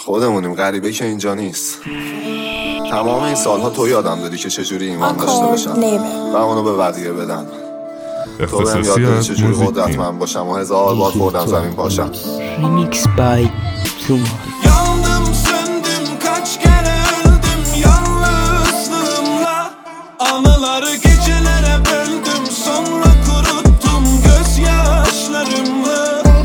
خودمونیم، غریبه که اینجا نیست. تمام این سالها تو یادم دادی که چجوری ایمان داشته باشم و اونو به بقیه بدم. تو بهم یاد دادی چجوری قدرتمند باشم و 1000 بار خوردم زمین باشم. Remix by Tumor. Yandım söndüm kaç kere öldüm yalnızlığımla. Anıları gecelere böldüm sonra kuruttum gözyaşlarımla.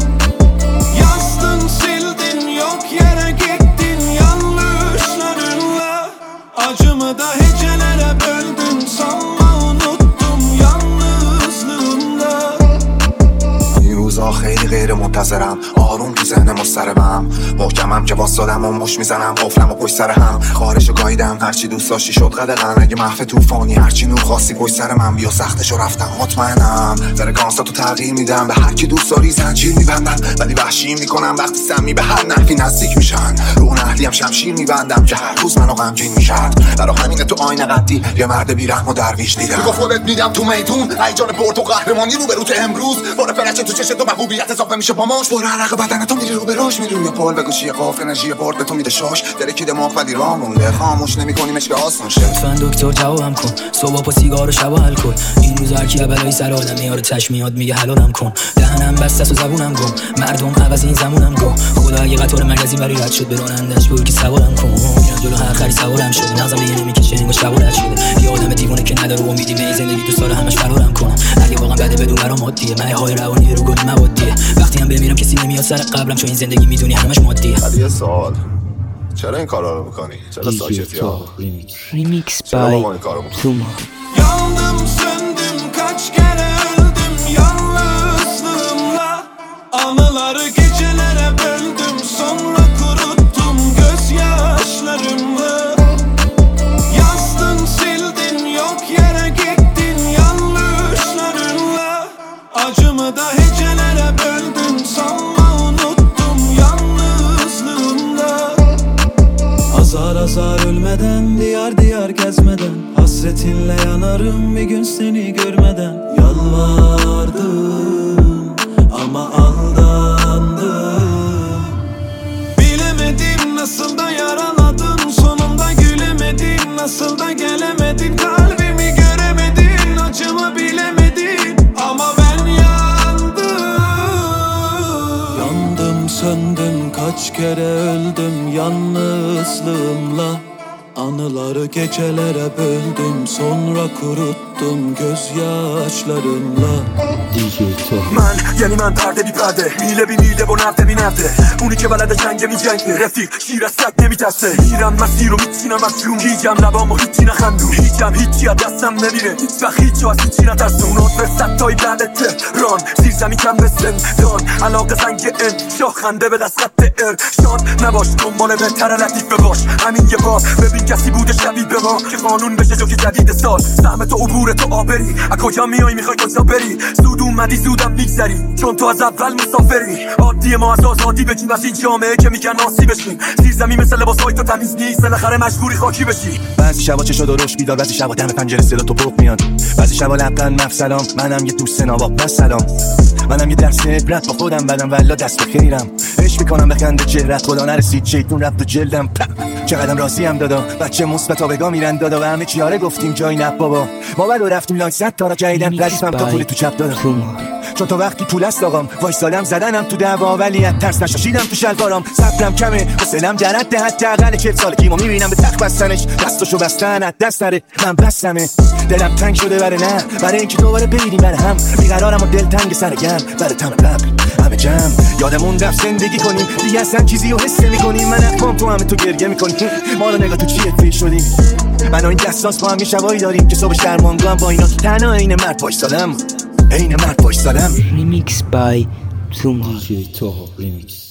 Yazdın sildin yok yere gittin yanlışlarınla. Acımı da hecelere böldün sanma unuttum yalnızlığımda. این روزا خیلی غیر منتظرم، آروم تو ذهن مضطربم، محکمم که واسادم و مش میزنم قفلم و پشت سر هم، خارشو گاییدم هرچی دوست داشتی شد قدغن، اگه محو توفانی هرچی نور خواستی پشت سر من بیا سختشو رفتم مطمئنم، فرکانساتو تغییر میدم به هر کی دوست داری زنجیر میبندم، ولی وحشی میکنم وقتی سمی به هر نحوی نزدیک میشن، رو اهلیم شمشیر میبندم که هر روز منو غمگین میشد، برا همین تو آینه قدی یه مرد بیرحم و درویش دیدم، با خودت میدم تو میدون هیجان برد و قهرمانی رو به روت امروز، بار فرج تو چشم تو محبوبیت اضافه میشه با ماش، بار عرق بدن تو میره رو به روش، میدونی پول به گوشی قاف انرژی برد به تو میده شاش، درکی دماغ ولی راه مونده خاموش نمی‌کنیمش که آسون شه، لطفاً دکتر جوابم کن، صبح با سیگار و شب و الکل، این روزا هر کی بلای سر آدم میاره چشم میاد میگه حلالم کن، دهنم بسته است و زبونم گم، مردم عوض این زمونم گم، خدا اگه قطار مرکزی بری رد شد به راننده‌اش بگو که سوارم کن، میرم جلو هر خری سوارم شده، نظرم دیگه نمیکشه انگار شب رد شده، یه آدم دیوونه که نداره امیدی به زندگی دوست داره همش فرارم کنه، اگه واقعا بده بدون برام عادیه، من های روانی رو گل موادیه، وقتی هم بمیرم کسی نمیاد سر قبرم چون این زندگی میدونی همش مادیه. ولی یه سوال، چرا این کارا رو میکنی؟ چرا ساکتی ها؟ Remix چرا by با ما این کارو میکنی؟ Tumor. Yandım söndüm kaç kere öldüm yalnızlığımla. Anıları gecelere böldüm sonra kuruttum gözyaşlarımla. Yazdın sildin yok yere gittin yanlışlarınla. Acımı da hecelere böldün sanma unuttum yalnızlığımda. Azar azar ölmeden diyar diyar gezmeden hasretinle yanarım bir gün seni görmeden. Yalvardım ama aldandım. Bilemedim nasıl da yaraladın, sonunda gülemedin, nasıl da gelemedin, kalbimi göremedin, acımı bilemedin ama ben yandım. Yandım söndüm kaç kere öldüm yalnızlığımla. Anıları gecelere böldüm sonra kuruttum gözyaşlarımla. من یعنی من پرده بی پرده میله بی میله با نرده بی نرده، اونی که بلده جنگ می جنگه، رفیق شیر از سگ نمی ترسه، میرم مسیر رو میچینم از جون، هیچم لبام و هیچی نخندون، هیچم هیچی از دستم نمیره، هیچ وقت هیچو از هیچی نترسون، نطفه ستای بعد تهران زیر زمین کم به زندان، علاقه زنگ ان شاه خنده به دست خط ارشاد، نباش دنبال بهتر لطیفه باش همین یه بار، ببین کسی بوده شبیه به ما که قانون بشه جو که جدید سال، سهم تو عبور تو آبری، از کجا میای میخوای کجا بری، زود اومدی زودم میگذری چون تو از اول مسافری، عادی ما از آزادی بگیم از این جامعه که میگن آسی بشیم، زیر زمین مثل لباسای تو تمیز نیست بالاخره مجبوری خاکی بشی، بعضی شبا چشا درشت بیدار، بعضی شبا دم پنجره صدا تو بوق میاد، بعضی شبا لبخند مفسلام، منم یه دوست نواق بس سلام، منم یه درس عبرت با خودم بدم والا دست به خیرم، عشق میکنم به خنده چهرت، خدا نرسید شیطون رفت تو جلدم، چقدرم راضی هم دادا، بچه مثبت بگا میرن دادا و همه چیاره گفتیم جای نه بابا، ما بعد رفتیم لایصد تا را جدیدن ردیفم تا پول تو چپ دادا، چون تو وقتی پول است آقام وایسالم زدنم تو دعوا ولی از ترس نشاشیدم تو شلوارام، صبرم کمه حسنم جرات حداقل 40 سالگیمو میبینم به تخت بستنش، دستشو بستن از دست نره من بستمه، دلم تنگ شده برای نه برای اینکه دوباره بریدیم برای هم، بیقرارم و دل تنگ سر گرم برای تم قبل همه جمع، یادمون رفت زندگی کنیم دیگه اصلا چیزی رو حس نمی‌کنیم، من اقوام تو همه تو گریه می‌کنیم، ما رو نگاه تو چیه فی شدیم، من و این دستاس با هم یه شبایی داریم که صبح درمانگو هم با اینا تنها عین مرد وایسادم، عین مرد وایسادم. Remix by Tumor. DJ Toho Remix.